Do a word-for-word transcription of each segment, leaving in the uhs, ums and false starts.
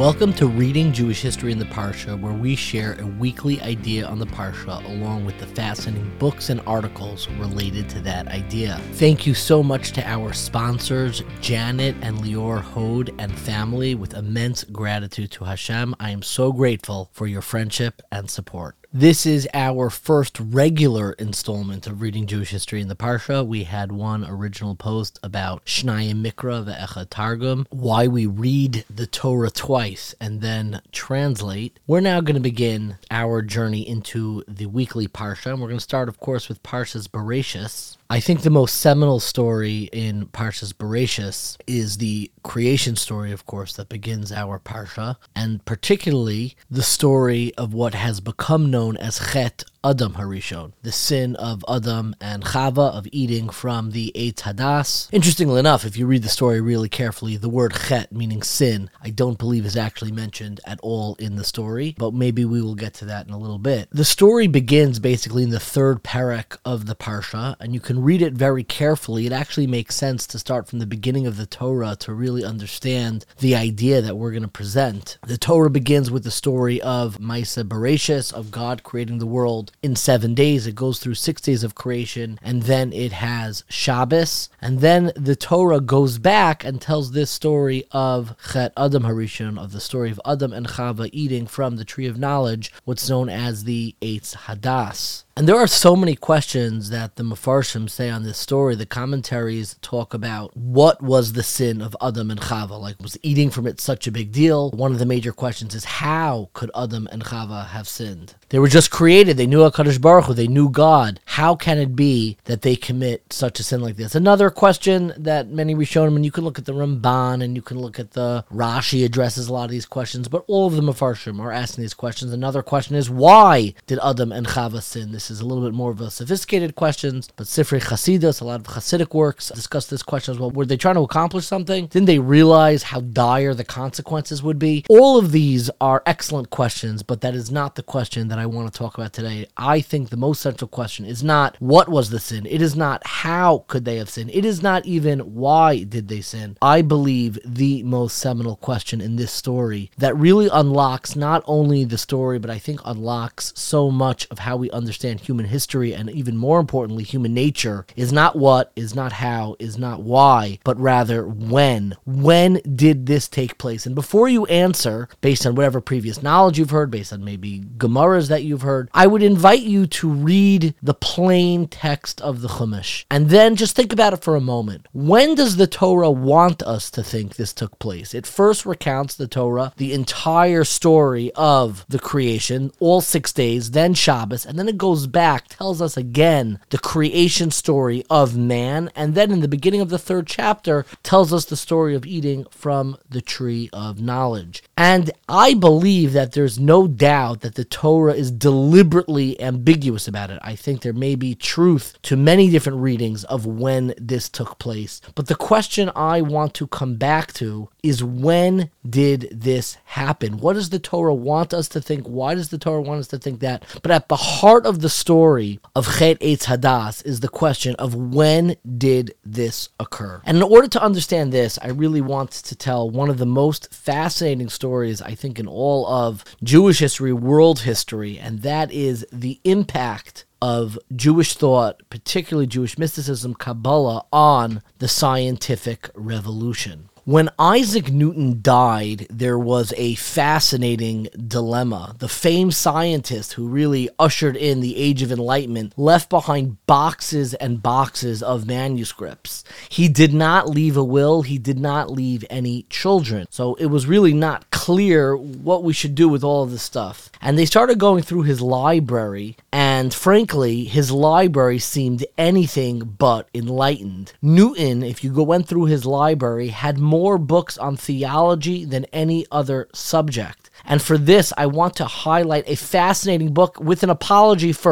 Welcome to Reading Jewish History in the Parsha, where we share a weekly idea on the Parsha along with the fascinating books and articles related to that idea. Thank you so much to our sponsors, Janet and Lior Hode and family. With immense gratitude to Hashem, I am so grateful for your friendship and support. This is our first regular installment of Reading Jewish History in the Parsha. We had one original post about Shnayim Mikra ve'Echad Targum, why we read the Torah twice and then translate. We're now going to begin our journey into the weekly Parsha, and we're going to start, of course, with Parshas Bereshis. I think the most seminal story in Parshas Bereshis is the creation story, of course, that begins our Parsha, and particularly the story of what has become known as Chet Adam Harishon, the sin of Adam and Chava of eating from the Eitz Hadas. Interestingly enough, if you read the story really carefully, the word Chet, meaning sin, I don't believe is actually mentioned at all in the story, but maybe we will get to that in a little bit. The story begins basically in the third parak of the Parsha, and you can read it very carefully. It actually makes sense to start from the beginning of the Torah to really understand the idea that we're going to present. The Torah begins with the story of Maaseh Bereshis, of God creating the world in seven days. It goes through six days of creation, and then it has Shabbos, and then the Torah goes back and tells this story of Chet Adam Harishon, of the story of Adam and Chava eating from the tree of knowledge, what's known as the Eitz Hadas. And there are so many questions that the Mefarshim say on this story. The commentaries talk about what was the sin of Adam and Chava. Like, was eating from it such a big deal? One of the major questions is, how could Adam and Chava have sinned? They were just created. They knew HaKadosh Baruch Hu. They knew God. How can it be that they commit such a sin like this? Another question that many Rishonim, and you can look at the Ramban, and you can look at the Rashi addresses a lot of these questions, but all of the Mefarshim are asking these questions. Another question is, why did Adam and Chava sin? This is a little bit more of a sophisticated question, but Sifrei Chasidus, a lot of Hasidic works, discuss this question as well. Were they trying to accomplish something? Didn't they realize how dire the consequences would be? All of these are excellent questions, but that is not the question that I want to talk about today. I think the most central question is not what was the sin. It is not how could they have sinned. It is not even why did they sin. I believe the most seminal question in this story that really unlocks not only the story, but I think unlocks so much of how we understand human history, and even more importantly, human nature, is not what, is not how, is not why, but rather when. When did this take place? And before you answer, based on whatever previous knowledge you've heard, based on maybe Gemaras that you've heard, I would invite you to read the plain text of the Chumash, and then just think about it for a moment. When does the Torah want us to think this took place? It first recounts, the Torah, the entire story of the creation, all six days, then Shabbos, and then it goes back, tells us again the creation story of man, and then in the beginning of the third chapter tells us the story of eating from the tree of knowledge. And I believe that there's no doubt that the Torah is deliberately ambiguous about it. I think there may be truth to many different readings of when this took place. But the question I want to come back to is, when did this happen? What does the Torah want us to think? Why does the Torah want us to think that? But at the heart of the story of Chet Eitz Hadas is the question of, when did this occur? And in order to understand this, I really want to tell one of the most fascinating stories, I think, in all of Jewish history, world history, and that is the impact of Jewish thought, particularly Jewish mysticism, Kabbalah, on the scientific revolution. When Isaac Newton died, there was a fascinating dilemma. The famed scientist who really ushered in the Age of Enlightenment left behind boxes and boxes of manuscripts. He did not leave a will. He did not leave any children. So it was really not clear what we should do with all of this stuff. And they started going through his library, and frankly, his library seemed anything but enlightened. Newton, if you go went through his library, had more books on theology than any other subject. And for this, I want to highlight a fascinating book with an apology first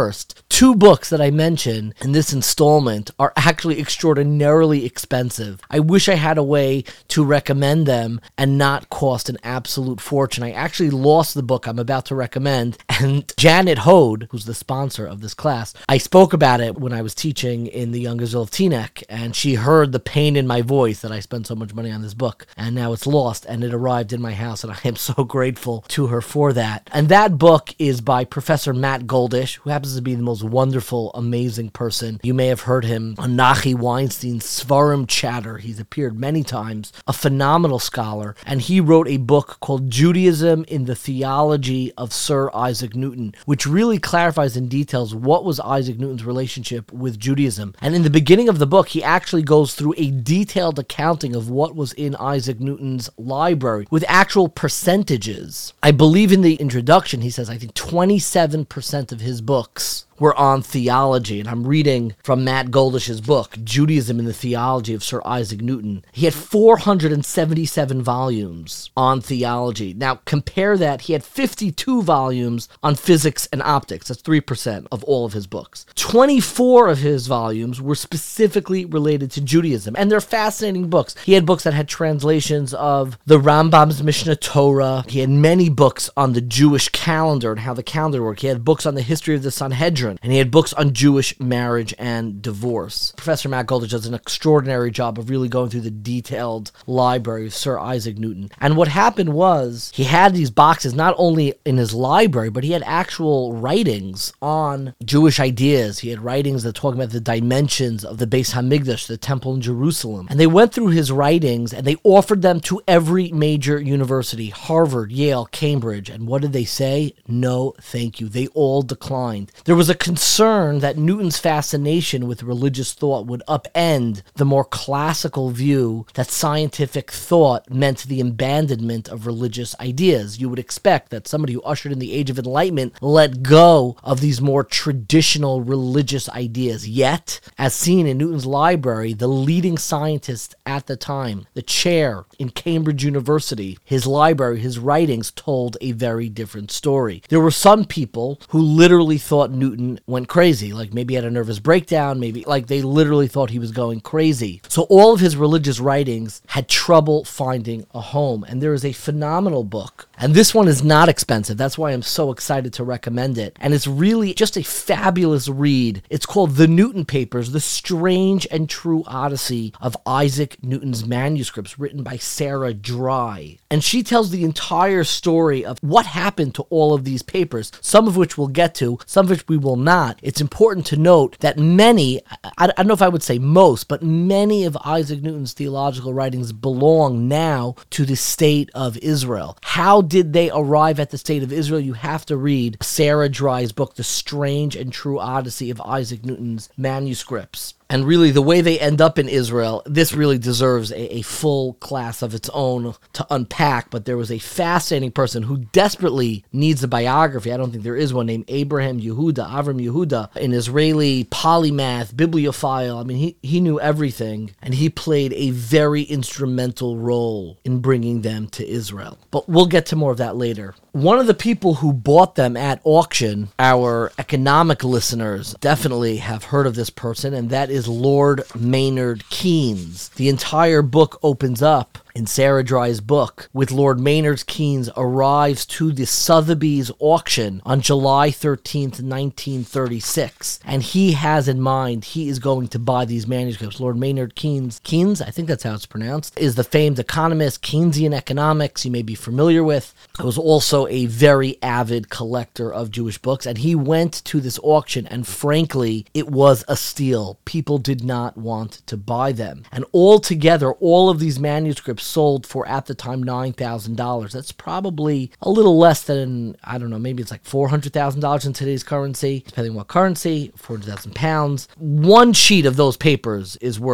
two books that I mention in this installment are actually extraordinarily expensive. I wish I had a way to recommend them and not cost an absolute fortune. I actually lost the book I'm about to recommend, and Janet Hode, who's the sponsor of this class, I spoke about it when I was teaching in the Youngersville of Teaneck, and she heard the pain in my voice that I spent so much money on this book, and now it's lost, and it arrived in my house, and I am so grateful to her for that. And that book is by Professor Matt Goldish, who happens to be the most wonderful, amazing person. You may have heard him on Nachi Weinstein's Svarim Chatter. He's appeared many times, a phenomenal scholar, and he wrote a book called Judaism in the Theology of Sir Isaac Newton, which really clarifies and details what was Isaac Newton's relationship with Judaism. And in the beginning of the book, he actually goes through a detailed accounting of what was in Isaac Newton's library with actual percentages. I believe in the introduction, he says, I think twenty-seven percent of his books were on theology, and I'm reading from Matt Goldish's book, Judaism in the Theology of Sir Isaac Newton. He had four hundred seventy-seven volumes on theology. Now, compare that, he had fifty-two volumes on physics and optics. That's three percent of all of his books. twenty-four of his volumes were specifically related to Judaism, and they're fascinating books. He had books that had translations of the Rambam's Mishnah Torah. He had many books on the Jewish calendar and how the calendar worked. He had books on the history of the Sanhedrin, and he had books on Jewish marriage and divorce. Professor Matt Goldish does an extraordinary job of really going through the detailed library of Sir Isaac Newton. And what happened was, he had these boxes not only in his library, but he had actual writings on Jewish ideas. He had writings that talk about the dimensions of the Beis Hamikdash, the temple in Jerusalem. And they went through his writings, and they offered them to every major university, Harvard, Yale, Cambridge. And what did they say? No, thank you. They all declined. There was a concern that Newton's fascination with religious thought would upend the more classical view that scientific thought meant the abandonment of religious ideas. You would expect that somebody who ushered in the Age of Enlightenment let go of these more traditional religious ideas. Yet, as seen in Newton's library, the leading scientist at the time, the chair in Cambridge University, his library, his writings told a very different story. There were some people who literally thought Newton went crazy, like maybe had a nervous breakdown, maybe like they literally thought he was going crazy. So all of his religious writings had trouble finding a home, and there is a phenomenal book, and this one is not expensive. That's why I'm so excited to recommend it, and it's really just a fabulous read. It's called The Newton Papers, The Strange and True Odyssey of Isaac Newton's Manuscripts, written by Sarah Dry, and she tells the entire story of what happened to all of these papers, some of which we'll get to, some of which we will not. It's important to note that many, I, I don't know if I would say most, but many of Isaac Newton's theological writings belong now to the state of Israel. How did they arrive at the state of Israel? You have to read Sarah Dry's book, The Strange and True Odyssey of Isaac Newton's Manuscripts. And really, the way they end up in Israel, this really deserves a, a full class of its own to unpack. But there was a fascinating person who desperately needs a biography. I don't think there is one, named Abraham Yehuda, Avram Yehuda, an Israeli polymath, bibliophile. I mean, he, he knew everything, and he played a very instrumental role in bringing them to Israel. But we'll get to more of that later. One of the people who bought them at auction, our economic listeners definitely have heard of this person, and that is Lord Maynard Keynes. The entire book opens up in Sarah Dry's book with Lord Maynard Keynes arrives to the Sotheby's auction on July thirteenth, nineteen thirty-six. And he has in mind he is going to buy these manuscripts. Lord Maynard Keynes, Keynes, I think that's how it's pronounced, is the famed economist, Keynesian economics you may be familiar with. He was also a very avid collector of Jewish books, and he went to this auction, and frankly, it was a steal. People did not want to buy them. And altogether, all of these manuscripts sold for, at the time, nine thousand dollars. That's probably a little less than, I don't know, maybe it's like four hundred thousand dollars in today's currency, depending on what currency, four hundred thousand pounds. One sheet of those papers is worth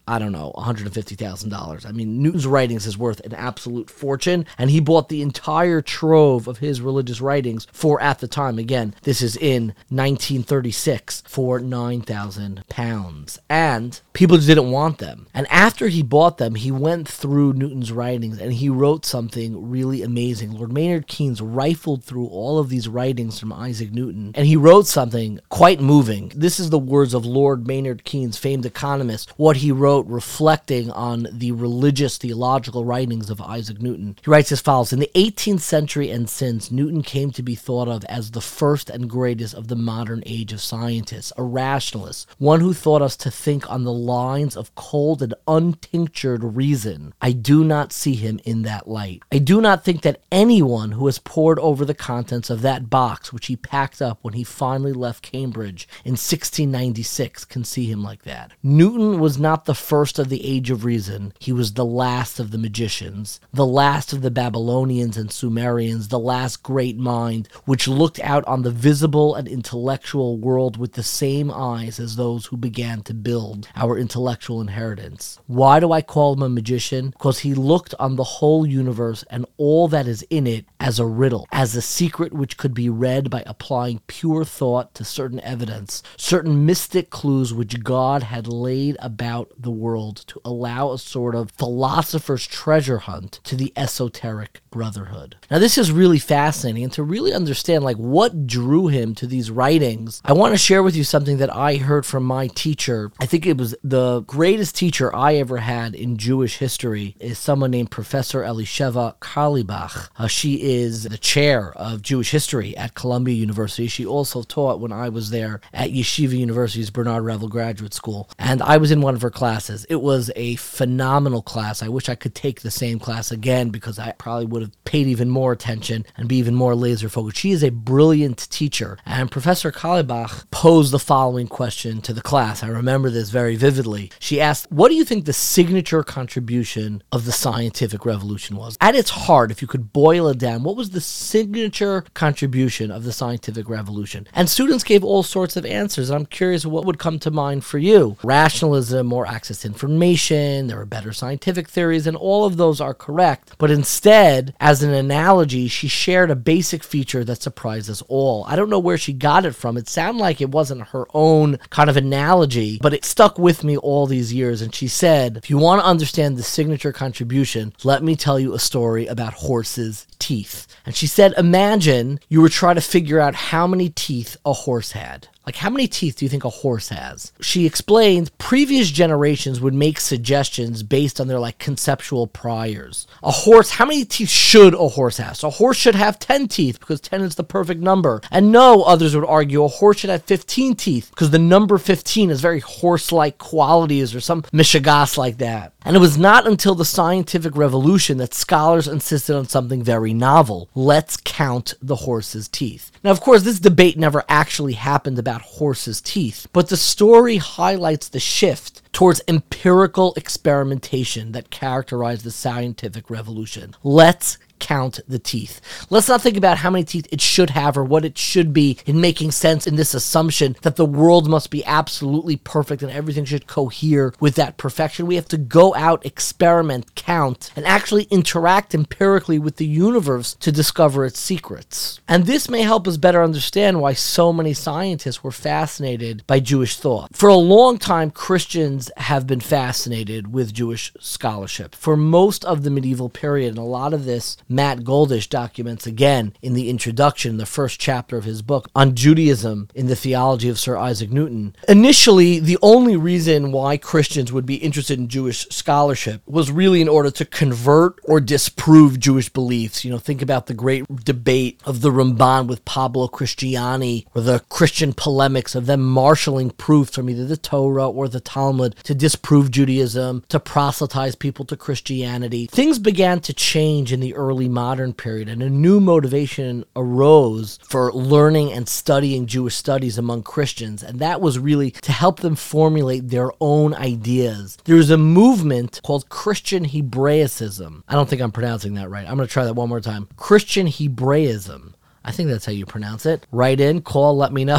I don't know, one hundred fifty thousand dollars. I mean, Newton's writings is worth an absolute fortune, and he bought the entire trove of his religious writings for, at the time, again, this is in nineteen thirty-six, for nine thousand pounds. And people just didn't want them. And after he bought them, he went through Newton's writings and he wrote something really amazing. Lord Maynard Keynes rifled through all of these writings from Isaac Newton, and he wrote something quite moving. This is the words of Lord Maynard Keynes, famed economist, what he wrote reflecting on the religious theological writings of Isaac Newton. He writes as follows: in the eighteenth century and since, Newton came to be thought of as the first and greatest of the modern age of scientists, a rationalist, one who taught us to think on the lines of cold and untinctured reason. I do not see him in that light. I do not think that anyone who has pored over the contents of that box which he packed up when he finally left Cambridge in sixteen ninety-six can see him like that. Newton was not the first of the age of reason. He was the last of the magicians, the last of the Babylonians and Sumerians, the last great mind which looked out on the visible and intellectual world with the same eyes as those who began to build our intellectual inheritance. Why do I call him a magician? Because he looked on the whole universe and all that is in it as a riddle, as a secret which could be read by applying pure thought to certain evidence, certain mystic clues which God had laid about the world to allow a sort of philosopher's treasure hunt to the esoteric brotherhood. Now, this is really fascinating, and to really understand like what drew him to these writings, I want to share with you something that I heard from my teacher. I think it was the greatest teacher I ever had in Jewish history, is someone named Professor Elisheva Carlebach. Uh, she is the chair of Jewish history at Columbia University. She also taught when I was there at Yeshiva University's Bernard Revel Graduate School, and I was in one of her classes. It was a phenomenal class. I wish I could take the same class again because I probably would have paid even more attention and be even more laser focused. She is a brilliant teacher, and Professor Carlebach posed the following question to the class. I remember this very vividly. She asked, what do you think the signature contribution of the scientific revolution was? At its heart, if you could boil it down, what was the signature contribution of the scientific revolution? And students gave all sorts of answers. I'm curious what would come to mind for you. Rationalism, more access to information, there were better scientific theories, and all of those are correct. But instead, as an analogy, she shared a basic feature that surprised us all. I don't know where she got it from. It sounded like it wasn't her own kind of analogy, but it stuck with me all these years. And she said, if you want to understand the signature contribution, let me tell you a story about horses' teeth. And she said, imagine you were trying to figure out how many teeth a horse had. Like, how many teeth do you think a horse has? She explained previous generations would make suggestions based on their, like, conceptual priors. A horse, how many teeth should a horse have? So a horse should have ten teeth because ten is the perfect number. And no, others would argue a horse should have fifteen teeth because the number fifteen is very horse-like qualities or some mishigas like that. And it was not until the scientific revolution that scholars insisted on something very novel. Let's count the horse's teeth. Now, of course, this debate never actually happened about horses' teeth, but the story highlights the shift towards empirical experimentation that characterized the scientific revolution. Let's count the teeth. Let's not think about how many teeth it should have or what it should be in making sense in this assumption that the world must be absolutely perfect and everything should cohere with that perfection. We have to go out, experiment, count, and actually interact empirically with the universe to discover its secrets. And this may help us better understand why so many scientists were fascinated by Jewish thought. For a long time, Christians have been fascinated with Jewish scholarship. For most of the medieval period, and a lot of this Matt Goldish documents again in the introduction, the first chapter of his book on Judaism in the theology of Sir Isaac Newton. Initially, the only reason why Christians would be interested in Jewish scholarship was really in order to convert or disprove Jewish beliefs. You know, think about the great debate of the Ramban with Pablo Cristiani, or the Christian polemics of them marshaling proofs from either the Torah or the Talmud to disprove Judaism, to proselytize people to Christianity. Things began to change in the early modern period, and a new motivation arose for learning and studying Jewish studies among Christians, and that was really to help them formulate their own ideas. There was a movement called Christian Hebraicism. I don't think I'm pronouncing that right. I'm going to try that one more time. Christian Hebraism. I think that's how you pronounce it. Write in, call, let me know.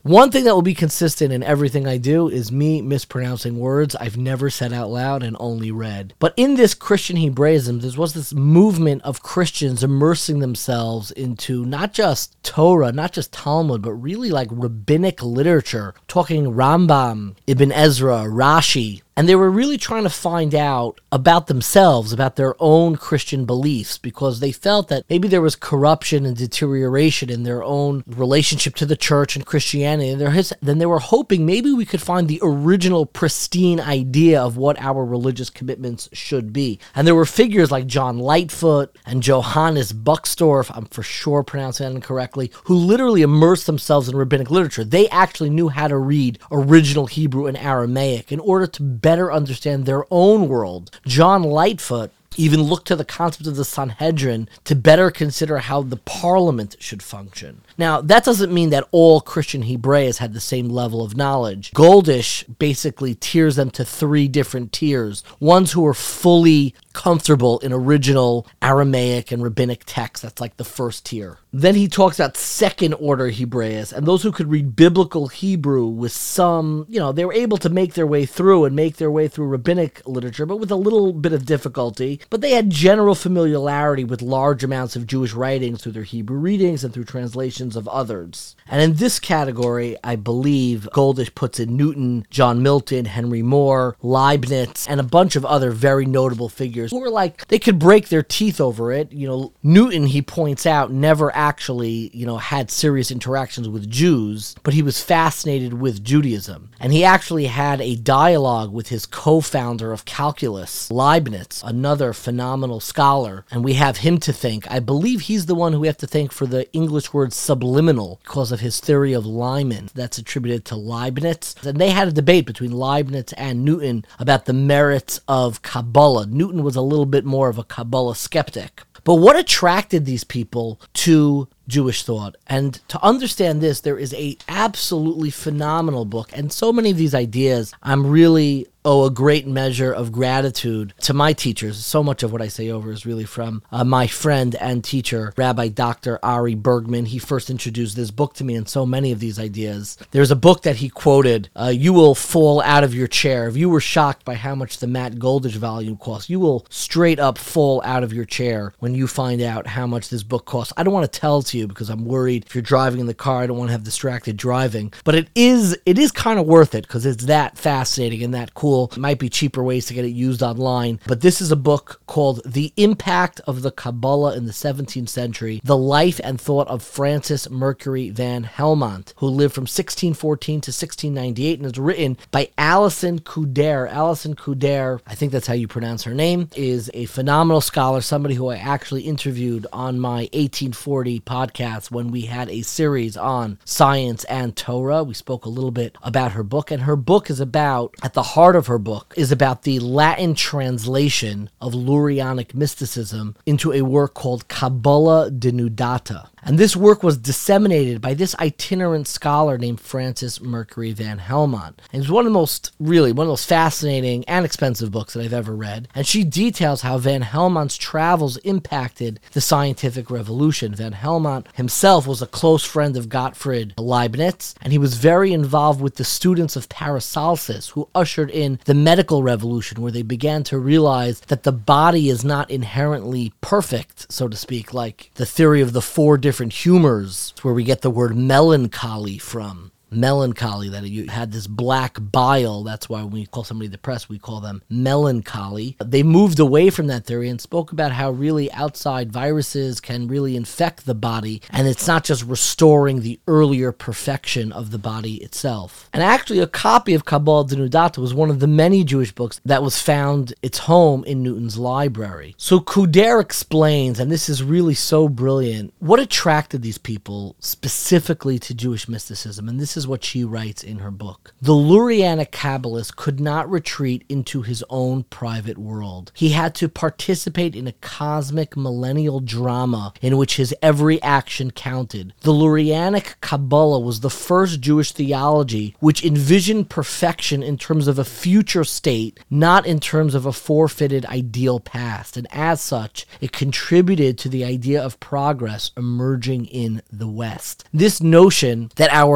One thing that will be consistent in everything I do is me mispronouncing words I've never said out loud and only read. But in this Christian Hebraism, there was this movement of Christians immersing themselves into not just Torah, not just Talmud, but really like rabbinic literature, talking Rambam, Ibn Ezra, Rashi. And they were really trying to find out about themselves, about their own Christian beliefs, because they felt that maybe there was corruption and deterioration in their own relationship to the church and Christianity. And then they were hoping maybe we could find the original pristine idea of what our religious commitments should be. And there were figures like John Lightfoot and Johannes Buxtorf, I'm for sure pronouncing that incorrectly, who literally immersed themselves in rabbinic literature. They actually knew how to read original Hebrew and Aramaic in order to better understand their own world. John Lightfoot even looked to the concept of the Sanhedrin to better consider how the parliament should function. Now, that doesn't mean that all Christian Hebraists had the same level of knowledge. Goldish basically tiers them to three different tiers. Ones who are fully comfortable in original Aramaic and rabbinic texts. That's like the first tier. Then he talks about second order Hebraists, and those who could read biblical Hebrew with some, you know, they were able to make their way through and make their way through rabbinic literature, but with a little bit of difficulty. But they had general familiarity with large amounts of Jewish writings through their Hebrew readings and through translations of others. And in this category, I believe Goldish puts in Newton, John Milton, Henry Moore, Leibniz, and a bunch of other very notable figures who were like, they could break their teeth over it. You know, Newton, he points out, never actually, you know, had serious interactions with Jews, but he was fascinated with Judaism. And he actually had a dialogue with his co-founder of calculus, Leibniz, another phenomenal scholar, and we have him to thank. I believe he's the one who we have to thank for the English word subliminal because of his theory of Lyman. That's attributed to Leibniz. And they had a debate between Leibniz and Newton about the merits of Kabbalah. Newton was a little bit more of a Kabbalah skeptic. But what attracted these people to Jewish thought? And to understand this, there is a absolutely phenomenal book, and so many of these ideas I'm really owe a great measure of gratitude to my teachers. So much of what I say over is really from uh, my friend and teacher, Rabbi Doctor Ari Bergman. He first introduced this book to me and so many of these ideas. There's a book that he quoted, uh, you will fall out of your chair. If you were shocked by how much the Matt Goldish volume costs, you will straight up fall out of your chair when you find out how much this book costs. I don't want to tell it to you because I'm worried if you're driving in the car, I don't want to have distracted driving. But it is, it is kind of worth it because it's that fascinating and that cool. It might be cheaper ways to get it used online, but this is a book called The Impact of the Kabbalah in the seventeenth Century, The Life and Thought of Francis Mercury van Helmont, who lived from sixteen fourteen to sixteen ninety-eight, and is written by Alison Couder. Alison Couder, I think that's how you pronounce her name, is a phenomenal scholar, somebody who I actually interviewed on my eighteen forty podcast when we had a series on science and Torah. We spoke a little bit about her book, and her book is about, at the heart of her book, is about the Latin translation of Lurianic mysticism into a work called Kabbalah Denudata. And this work was disseminated by this itinerant scholar named Francis Mercury van Helmont. And it's one of the most, really, one of the most fascinating and expensive books that I've ever read. And she details how van Helmont's travels impacted the scientific revolution. Van Helmont himself was a close friend of Gottfried Leibniz, and he was very involved with the students of Paracelsus, who ushered in the medical revolution, where they began to realize that the body is not inherently perfect, so to speak, like the theory of the four different humors, where we get the word melancholy from. Melancholy, that you had this black bile. That's why when we call somebody depressed, we call them melancholy. They moved away from that theory and spoke about how really outside viruses can really infect the body, and it's not just restoring the earlier perfection of the body itself. And actually, a copy of Kabbalah Denudata was one of the many Jewish books that was found its home in Newton's library. So Couder explains, and this is really so brilliant, what attracted these people specifically to Jewish mysticism, and this is what she writes in her book. The Lurianic Kabbalist could not retreat into his own private world. He had to participate in a cosmic millennial drama in which his every action counted. The Lurianic Kabbalah was the first Jewish theology which envisioned perfection in terms of a future state, not in terms of a forfeited ideal past, and as such, it contributed to the idea of progress emerging in the West. This notion that our best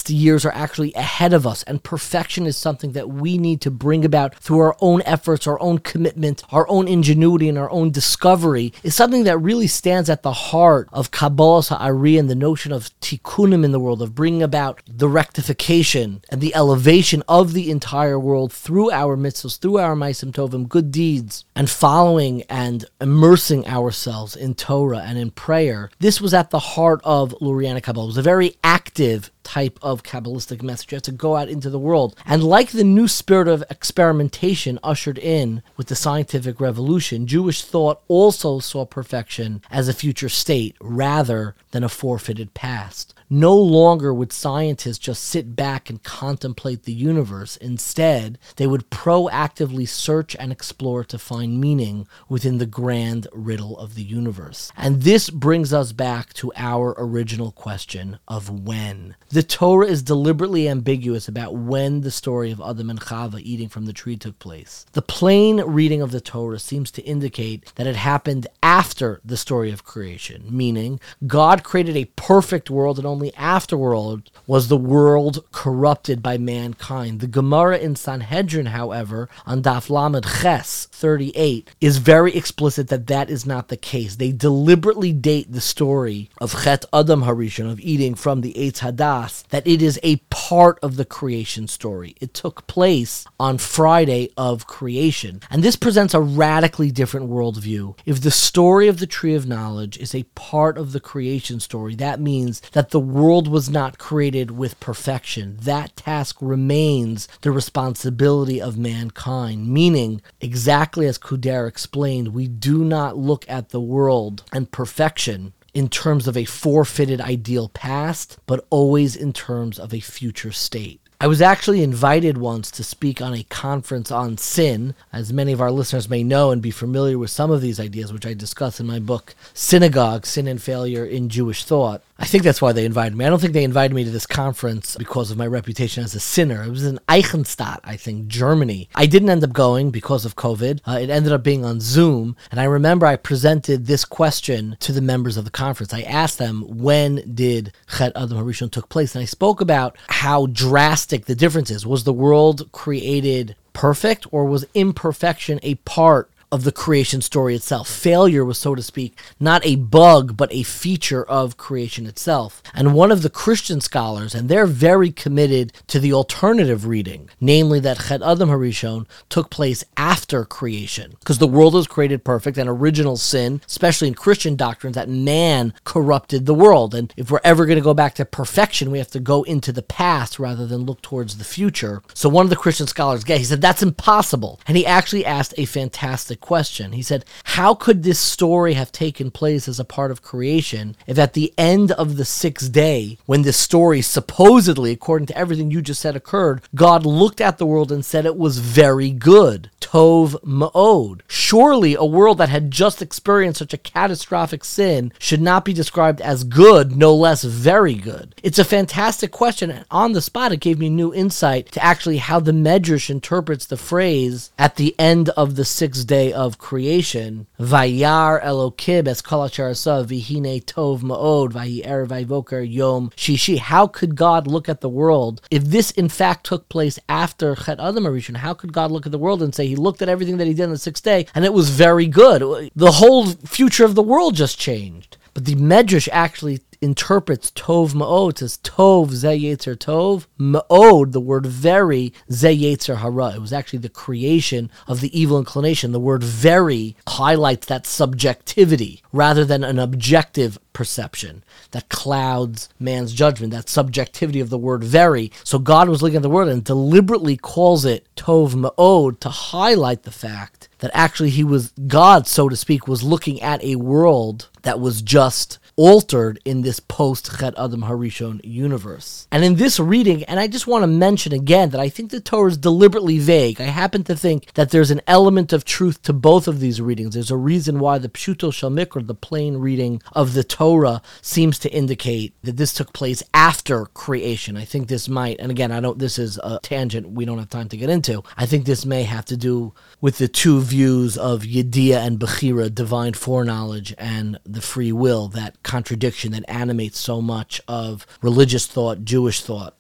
best years are actually ahead of us, and perfection is something that we need to bring about through our own efforts, our own commitment, our own ingenuity, and our own discovery, is something that really stands at the heart of Kabbalas Ha'ari and the notion of tikkunim in the world, of bringing about the rectification and the elevation of the entire world through our mitzvahs, through our ma'asim tovim, good deeds, and following and immersing ourselves in Torah and in prayer. This was at the heart of Lurianic Kabbalah. It was a very active type of Kabbalistic message. You have to go out into the world. And like the new spirit of experimentation ushered in with the scientific revolution, Jewish thought also saw perfection as a future state rather than a forfeited past. No longer would scientists just sit back and contemplate the universe. Instead, they would proactively search and explore to find meaning within the grand riddle of the universe. And this brings us back to our original question of when. The Torah is deliberately ambiguous about when the story of Adam and Chava eating from the tree took place. The plain reading of the Torah seems to indicate that it happened after the story of creation, meaning God created a perfect world, and only afterward was the world corrupted by mankind. The Gemara in Sanhedrin, however, on Daf Lamed Ches thirty-eight, is very explicit that that is not the case. They deliberately date the story of Chet Adam Harishon, of eating from the Eitz Hadas, that it is a part of the creation story. It took place on Friday of creation. And this presents a radically different worldview. If the story of the Tree of Knowledge is a part of the creation story, that means that the world was not created with perfection. That task remains the responsibility of mankind, meaning, exactly as Kuder explained, we do not look at the world and perfection in terms of a forfeited ideal past, but always in terms of a future state. I was actually invited once to speak on a conference on sin. As many of our listeners may know and be familiar with some of these ideas, which I discuss in my book, Synagogue, Sin and Failure in Jewish Thought. I think that's why they invited me. I don't think they invited me to this conference because of my reputation as a sinner. It was in Eichenstadt, I think, Germany. I didn't end up going because of COVID. Uh, it ended up being on Zoom. And I remember I presented this question to the members of the conference. I asked them, when did Chet Adam Harishon took place? And I spoke about how drastic the difference is. Was the world created perfect, or was imperfection a part of the creation story itself? Failure was, so to speak, not a bug, but a feature of creation itself. And one of the Christian scholars, and they're very committed to the alternative reading, namely that Chet Adam Harishon took place after creation, because the world was created perfect, and original sin, especially in Christian doctrines, that man corrupted the world. And if we're ever going to go back to perfection, we have to go into the past rather than look towards the future. So one of the Christian scholars, he said, that's impossible. And he actually asked a fantastic question. He said, how could this story have taken place as a part of creation if at the end of the sixth day, when this story supposedly, according to everything you just said, occurred, God looked at the world and said it was very good. Tov Ma'od. Surely a world that had just experienced such a catastrophic sin should not be described as good, no less very good. It's a fantastic question, and on the spot it gave me new insight to actually how the Medrash interprets the phrase at the end of the sixth day of creation, Vayar Elokim es kol asher asa v'hine tov ma'od v'hi'er v'yivoker yom shishi. How could God look at the world if this in fact took place after Chet Adam Harishon? How could God look at the world and say he looked at everything that he did on the sixth day and it was very good? The whole future of the world just changed. But the Medrash actually interprets Tov Ma'od as Tov Ze Yetzer Tov, Ma'od, the word very, Ze Yetzer Hara. It was actually the creation of the evil inclination. The word very highlights that subjectivity rather than an objective perception that clouds man's judgment, that subjectivity of the word very. So God was looking at the world and deliberately calls it Tov Ma'od to highlight the fact that actually he was, God, so to speak, was looking at a world that was just altered in this post-Chet Adam Harishon universe. And in this reading, and I just want to mention again that I think the Torah is deliberately vague. I happen to think that there's an element of truth to both of these readings. There's a reason why the Pshuto Shel Mikra, the plain reading of the Torah, seems to indicate that this took place after creation. I think this might, and again, I don't, this is a tangent we don't have time to get into. I think this may have to do with the two views of Yediyah and Bechira, divine foreknowledge, and the free will, that contradiction that animates so much of religious thought, Jewish thought.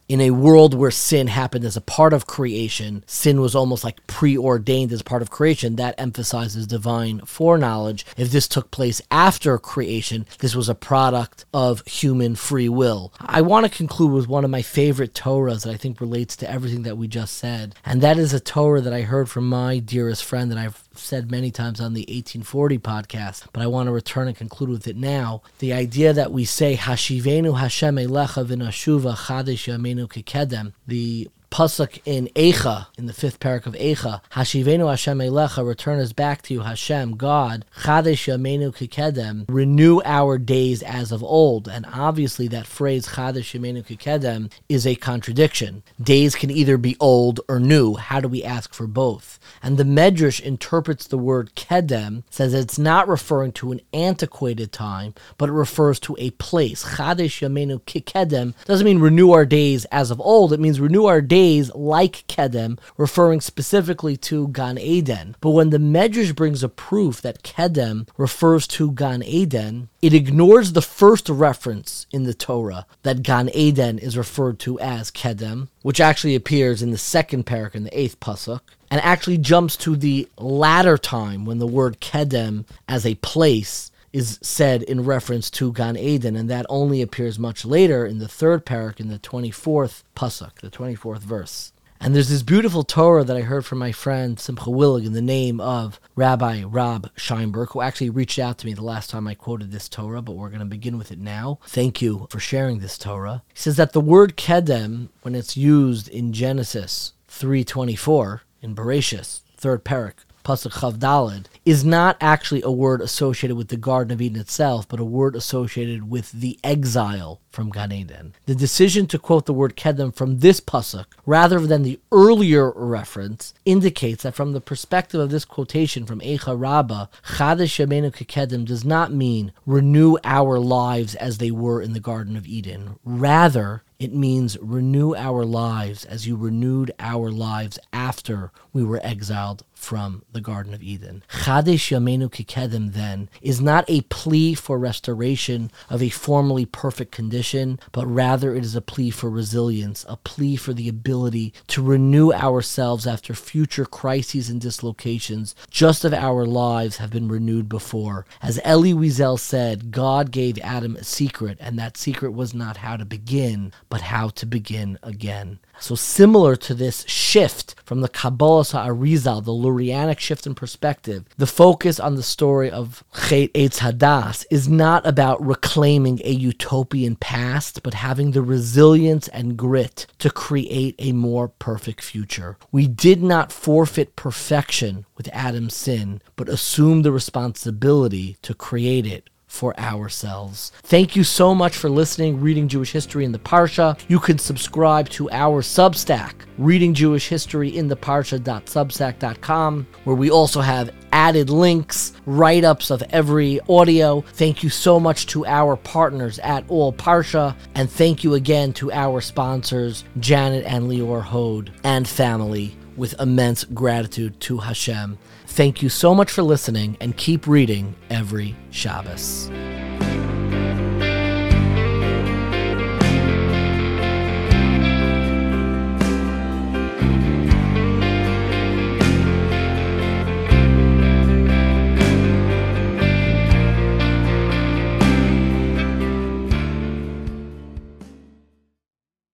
in a world where sin happened as a part of creation, sin was almost like preordained as part of creation. That emphasizes divine foreknowledge. If this took place after creation, this was a product of human free will. I want to conclude with one of my favorite Torahs that I think relates to everything that we just said, and that is a Torah that I heard from my dearest friend that I've said many times on the eighteen forty podcast, but I want to return and conclude with it now. The idea that we say, Hashivenu Hashem Elecha v'nashuva chadesh yameinu kekedem, the pasuk in Eicha, in the fifth parak of Eicha, Hashivenu Hashem Elecha, return us back to you, Hashem, God, Chadesh Yameinu Kekedem, renew our days as of old. And obviously that phrase, Chadesh Yameinu Kekedem, is a contradiction. Days can either be old or new. How do we ask for both? And the Medrash interprets the word Kedem, says it's not referring to an antiquated time, but it refers to a place. Chadesh Yameinu Kekedem doesn't mean renew our days as of old. It means renew our days like Kedem, referring specifically to Gan Eden. But when the Medrash brings a proof that Kedem refers to Gan Eden, it ignores the first reference in the Torah that Gan Eden is referred to as Kedem, which actually appears in the second parak in the eighth pasuk, and actually jumps to the latter time when the word Kedem as a place is said in reference to Gan Eden, and that only appears much later in the third parak in the twenty-fourth pasuk, the twenty-fourth verse. And there's this beautiful Torah that I heard from my friend Simcha Willig in the name of Rabbi Rob Scheinberg, who actually reached out to me the last time I quoted this Torah, but we're going to begin with it now. Thank you for sharing this Torah. He says that the word Kedem, when it's used in Genesis three twenty-four, in Bereshis, third parak, pasuk Chav Daled, is not actually a word associated with the Garden of Eden itself, but a word associated with the exile from Gan Eden. The decision to quote the word Kedem from this pasuk, rather than the earlier reference, indicates that from the perspective of this quotation from Eicha Rabbah, Chadesh Yameinu Kekedem does not mean renew our lives as they were in the Garden of Eden. Rather, it means renew our lives as you renewed our lives after we were exiled from the Garden of Eden. Chadesh Yameinu Kekedem, then, is not a plea for restoration of a formerly perfect condition, but rather it is a plea for resilience, a plea for the ability to renew ourselves after future crises and dislocations, just as our lives have been renewed before. As Elie Wiesel said, God gave Adam a secret, and that secret was not how to begin, but how to begin again. So similar to this shift from the Kabbalas HaArizal, the Lurianic shift in perspective, the focus on the story of Chet Eitz Hadas is not about reclaiming a utopian past, but having the resilience and grit to create a more perfect future. We did not forfeit perfection with Adam's sin, but assumed the responsibility to create it for ourselves. Thank you so much for listening, Reading Jewish History in the Parsha. You can subscribe to our Substack, Reading Jewish History in the Parsha dot substack dot com, where we also have added links, write-ups of every audio. Thank you so much to our partners at All Parsha, and thank you again to our sponsors, Janet and Lior Hode and family, with immense gratitude to Hashem. Thank you so much for listening, and keep reading every Shabbos.